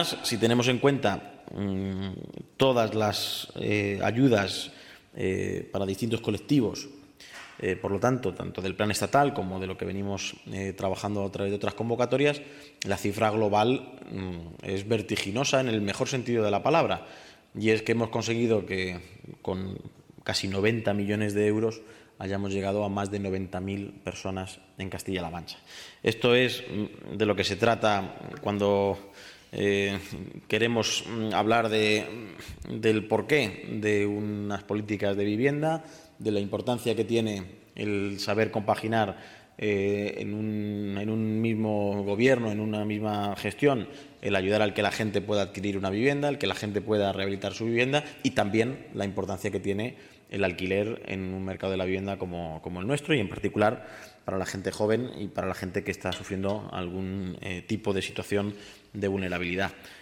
Si tenemos en cuenta todas las ayudas para distintos colectivos, por lo tanto del plan estatal como de lo que venimos trabajando a través de otras convocatorias, la cifra global es vertiginosa en el mejor sentido de la palabra, y es que hemos conseguido que con casi 90 millones de euros hayamos llegado a más de 90.000 personas en Castilla-La Mancha. Esto es de lo que se trata cuando queremos hablar del porqué de unas políticas de vivienda, de la importancia que tiene el saber compaginar en un mismo gobierno, en una misma gestión, el ayudar al que la gente pueda adquirir una vivienda, el que la gente pueda rehabilitar su vivienda, y también la importancia que tiene el alquiler en un mercado de la vivienda como el nuestro, y en particular para la gente joven y para la gente que está sufriendo algún tipo de situación de vulnerabilidad.